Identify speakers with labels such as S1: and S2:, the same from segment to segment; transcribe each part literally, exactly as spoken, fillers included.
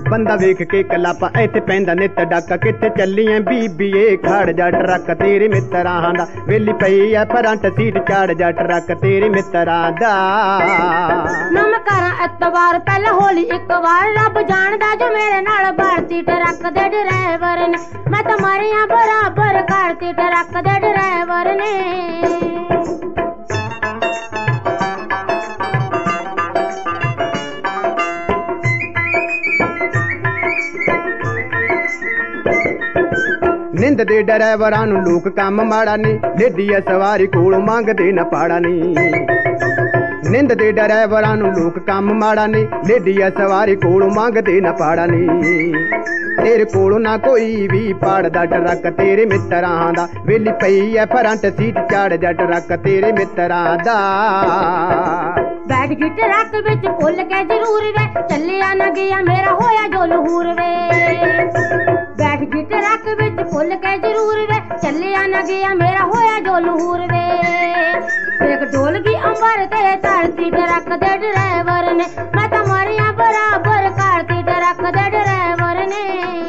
S1: ਬੰਦਾ ਵੇਖ ਕੇ ਕਲਾਪਾ ਇੱਥੇ ਪੈਂਦਾ ਨਿੱਤ ਡਾਕਾ ਕਿੱਥੇ ਚੱਲੀਆਂ ਬੀਬੀਏ ਖੜ ਜਾ ਟਰੱਕ ਤੇਰੇ ਮਿੱਤਰਾਂ ਦਾ ਵੇਲੀ ਪਈ ਐ ਫਰੰਟ ਸੀਟ ਚਾੜ ਜਾ ਟਰੱਕ ਤੇਰੇ ਮਿੱਤਰਾਂ ਦਾ
S2: ਨਾ ਮੈਂ ਕਰਾਂ ਐਤਵਾਰ ਪਹਿਲਾਂ ਹੋਲੀ ਇੱਕ ਵਾਰ ਰੱਬ ਜਾਣਦਾ ਜੋ ਮੇਰੇ ਨਾਲ ਭਰਤੀ ਟਰੱਕ ਦੇ ਡਰਾਈਵਰ ਨੇ ਮੈਂ ਤਾਂ ਮਰਿਆ ਬਰਾਬਰ ਕਰਤੀ ਟਰੱਕ ਦੇ ਡਰਾਈਵਰ ਨੇ
S1: ਨਿੰਦ ਦੇ ਡਰਾਈਵਰਾਂ ਨੂੰ ਲੋਕ ਕੰਮ ਮਾੜਾ ਨੀ ਲੇਡੀ ਐ ਸਵਾਰੀ ਕੋਲੋਂ ਮੰਗਦੇ ਨਾ ਪਾੜਾ ਨੀ ਨਿੰਦ ਦੇ ਡਰਾਈਵਰਾਂ ਨੂੰ ਲੋਕ ਕੰਮ ਮਾੜਾ ਨੀ ਲੇਡੀ ਐ ਸਵਾਰੀ ਕੋਲੋਂ ਮੰਗਦੇ ਨਾ ਪਾੜਾ ਨੀ ਤੇਰੇ ਕੋਲੋਂ ਨਾ ਕੋਈ ਵੀ ਪਾੜਦਾ ਟਰੱਕ ਤੇਰੇ ਮਿੱਤਰਾਂ ਦਾ ਵੇਲੀ ਪਈ ਐ ਫਰੰਟ ਸੀਟ ਚਾੜ ਜਾ ਟਰੱਕ ਤੇਰੇ ਮਿੱਤਰਾਂ ਦਾ
S2: ਬੈਠ ਗਈ ਟਰੱਕ ਵਿੱਚ ਭੁੱਲ ਕੇ ਜ਼ਰੂਰ ਵੇ ਚੱਲਿਆ ਨਾ ਗਿਆ ਮੇਰਾ ਹੋਇਆ ਜੋ ਲਹੂਰ ਵੇ ਬੈਠ ਗਈ ਟਰੱਕ ਵਿੱਚ ਭੁੱਲ ਕੇ ਜ਼ਰੂਰ ਵੇ ਚੱਲਿਆ ਨਾ ਗਿਆ ਮੇਰਾ ਹੋਇਆ ਜੋ ਲਹੂਰ ਵੇ ਇੱਕ ਡੋਲ ਗਈ ਅੰਬਰ ਤੇ ਧਰਤੀ ਟਰੱਕ ਦੇ ਡਰਾਈਵਰ ਨੇ ਮੈਂ ਤਾਂ ਮਰਿਆ ਬਰਾਬਰ ਕਰਤੀ ਟਰੱਕ ਦੇ ਡਰਾਈਵਰ ਨੇ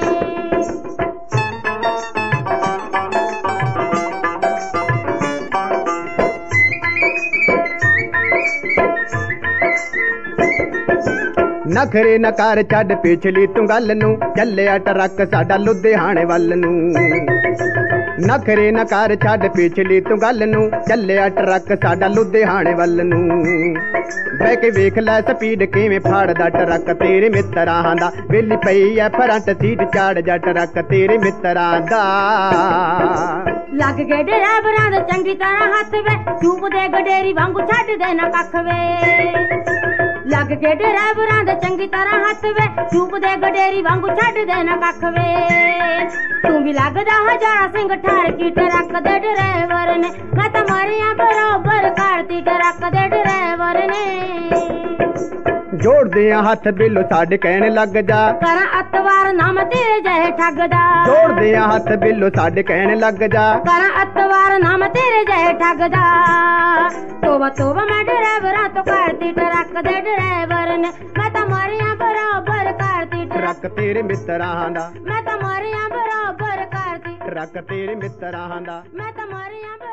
S1: ਨਖਰੇ ਨਕਾਰ ਛੱਡ ਪਿਛਲੀ ਤੂੰ ਗੱਲ ਨੂੰ ਚੱਲਿਆ ਟਰੱਕ ਸਾਡਾ ਲੁਧਿਆਣੇ ਵੱਲ ਨੂੰ ਨਖਰੇ ਨਕਾਰ ਛੱਡ ਪਿਛਲੀ ਤੂੰ ਗੱਲ ਨੂੰ ਚੱਲਿਆ ਟਰੱਕ ਸਾਡਾ ਲੁਧਿਆਣੇ ਵੱਲ ਨੂੰ ਬਹਿ ਕੇ ਵੇਖ ਲੈ ਸਪੀਡ ਕਿਵੇਂ ਫਾੜਦਾ ਟਰੱਕ ਤੇਰੇ ਮਿੱਤਰਾਂ ਦਾ ਵੇਲੀ ਪਈ ਐ ਫਰੰਟ ਸੀਟ ਚਾੜ ਜਾ ਟਰੱਕ ਤੇਰੇ ਮਿੱਤਰਾਂ ਦਾ
S2: ਲੱਗ ਗਏ ਡਰਾਈਵਰਾਂ ਦੇ ਚੰਗੀ ਤਰ੍ਹਾਂ ਹੱਥ ਵੇ ਚੂਪ ਦੇ ਗਡੇਰੀ ਵਾਂਗੂ ਛੱਡ ਦੇ ਨਾ ਕੱਖ ਵੇ ਲੱਗ ਗਏ ਡਰਾਈਵਰਾਂ ਦੇ ਚੰਗੀ ਤਰ੍ਹਾਂ ਹੱਥ ਵੇ ਚੂਪ ਦੇ ਗਡੇਰੀ ਵਾਂਗੂ ਛੱਡ ਦੇ ਨਾ ਕੱਖ ਵੇ ਤੂੰ ਵੀ ਲੱਗਦਾ ਹਜ਼ਾਰਾ ਸਿੰਘ ਠਾਰ ਕੀ ਟਰੱਕ ਦੇ ਡਰਾਈਵਰ ਨੇ ਮੈਂ ਤਾਂ ਮਰਿਆ ਬਰਾਬਰ ਕਰਤੀ ਟਰੱਕ ਦੇ ਡਰਾਈਵਰ ਨੇ
S1: ਜੋੜਦੇ ਆ ਹੱਥ ਬਿੱਲੋ ਸਾਡੇ ਕਹਿਣ ਲੱਗ ਜਾ
S2: ਕਰਾਂ ਅਤਵਾਰ ਨਾਮ ਤੇਰੇ ਜਿਹੇ ਠੱਗਦਾ
S1: ਜੋੜਦੇ ਆ ਹੱਥ ਬਿੱਲੋ ਸਾਡੇ ਕਹਿਣ ਲੱਗ ਜਾ
S2: ਕਰਾਂ ਅਤਵਾਰ ਨਾਮ ਤੇਰੇ ਜਿਹੇ ਠੱਗਦਾ ਤੋਬਾ ਤੋਬਾ ਮੈਂ ਡਰਾਈਵਰਾਂ ਤੋਂ ਕਰਤੀ ਟਰੱਕ ਦੇ ਡਰਾਈਵਰ ਨੇ ਮੈਂ ਤਾਂ ਮਰਿਆ ਬਰਾਬਰ ਕਰਤੀ
S1: ਟਰੱਕ ਤੇਰੇ ਮਿੱਤਰਾਂ ਦਾ
S2: ਮੈਂ ਤਾਂ ਮਰਿਆ ਬਰਾਬਰ ਕਰਤੀ
S1: ਟਰੱਕ ਤੇਰੇ ਮਿੱਤਰਾਂ ਦਾ
S2: ਮੈਂ ਤਾਂ ਮਰਿਆ